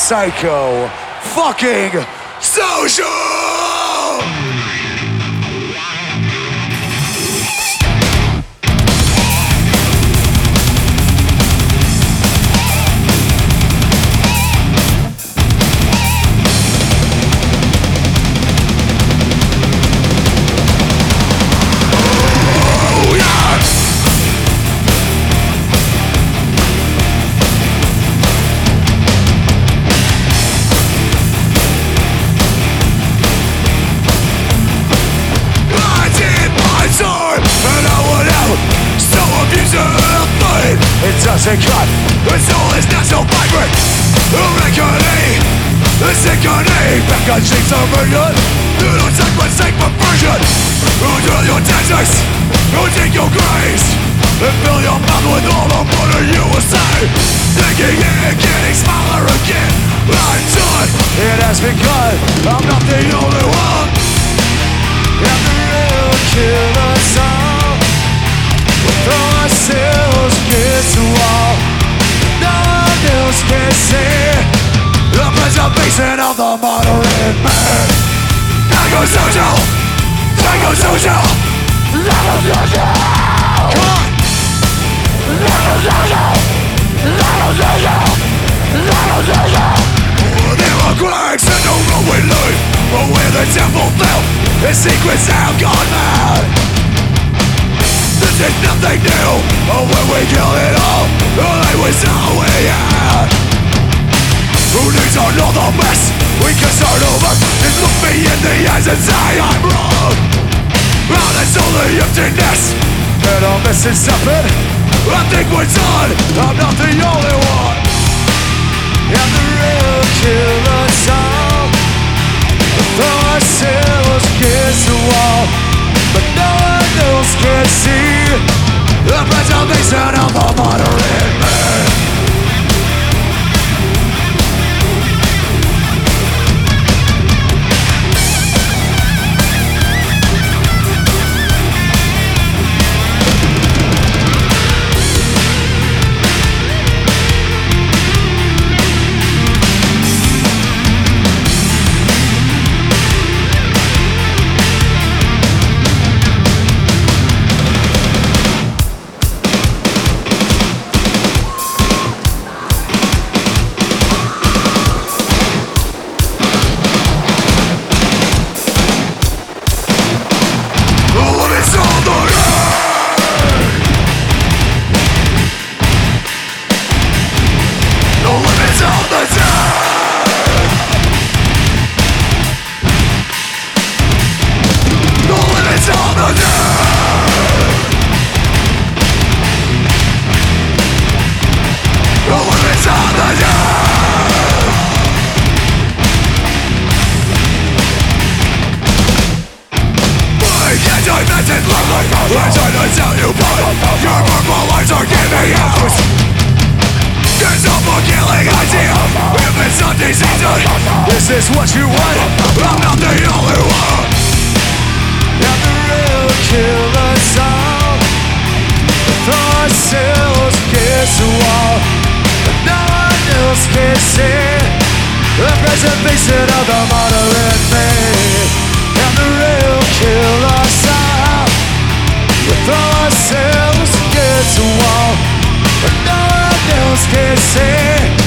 Psycho fucking Social! It doesn't cut, its soul is not so vibrant. Awakening, the sickening. Back on cheeks are murdered. You don't take but take perversion. Who drill your tactics, who take your grace, and fill your mouth with all the murder you will say. Thinking it, getting smaller again. I'm done, it has begun. I'm not the only one. I'm the real killer song. Throw ourselves against the wall. No one else can see the preservation of the modern man. Psychosocial, psychosocial, psychosocial. Come on. Psychosocial, psychosocial, psychosocial. There are cracks in the road we live, but where the temple fell, the secrets have gone mad. This is nothing new, oh, when we kill it all, it was all we had. Who needs to know the mess we can start over? Just look me in the eyes and say I'm wrong. Oh, that's only emptiness, and I'm missing something. I think we're done, I'm not the only one. I'm the real killer song. Throw ourselves against the wall, but no one else can see the preservation of the modern man. I try to tell you, but your purple lights are giving out. There's no more killing idea if it's hunting season. This is what you want, I'm not the only one. I'm the real killer song. Throw ourselves against the wall, but no one else can see the preservation of the modern man. I'm the real killer song. We throw ourselves against the wall, but no one else can see